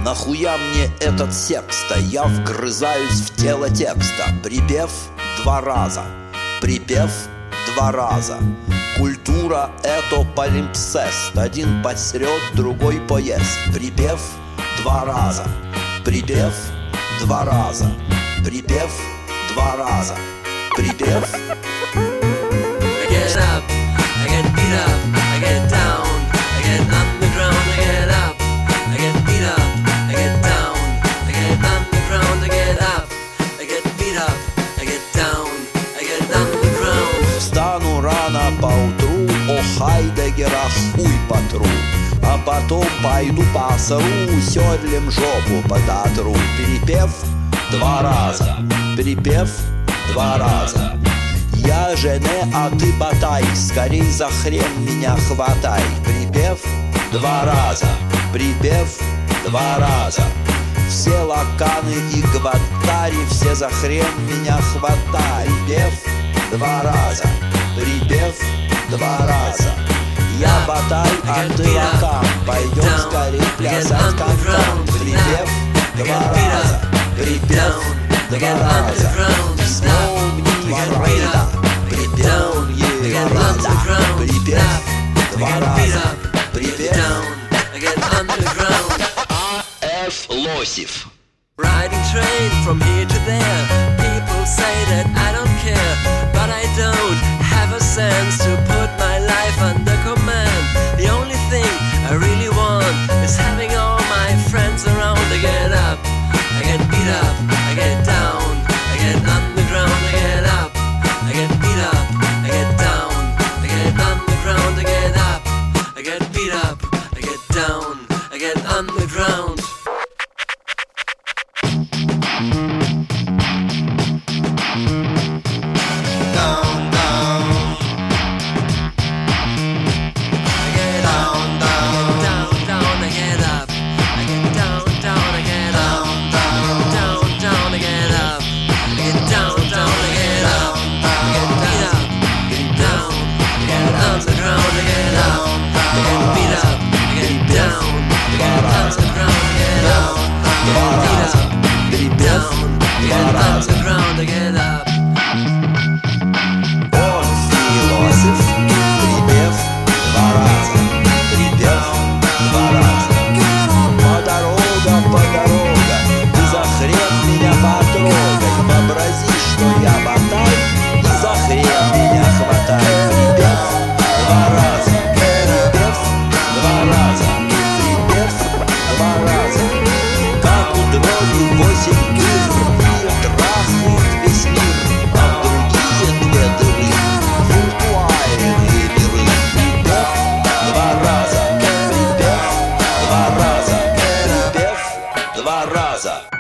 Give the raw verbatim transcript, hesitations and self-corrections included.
Нахуя мне этот секста? Я вгрызаюсь в тело текста. Припев два раза, припев два раза. Культура — это полимпсест. Один посрет, другой поест. Припев два раза, припев два раза, припев два раза, припев. I get up, I get beat up, I get down, I get underground, I get up, I get beat up, I get down, I get underground, I get up, I get beat up, I get down, I get underground. Встану рано поутру, о Хайдеггера хуй потру, а потом пойду посру, седлем жопу подотру. Перепев два раза, перепев два раза. Я жене, а ты ботай, скорей за хрен меня хватай. Припев два раза, припев два раза. Все лаканы и гваттари, все за хрен меня хватай. Припев два раза, припев два раза. Я ботай, а ты лакан, пойдем скорей плясать кантан. Припев два раза, припев два раза. Лосев. Riding train from here to there. People say that I don't care, but I don't have a sense to put my life under command. The only thing I really want is having all my friends around. I get up, I get beat up, I get down, I get underground, I get up, I get beat up, I get down, I get underground, I get up, I get beat up, I get down, I get underground. Underground to get up. Он философ, припев два раза, припев два раза. По дорога, по дорога, ты за хрен меня потрогай. Вообрази, что я ботай, и за хрен меня хватай. Припев два раза, припев два раза, припев два раза. Как у дроги восемь дыр. Два раза.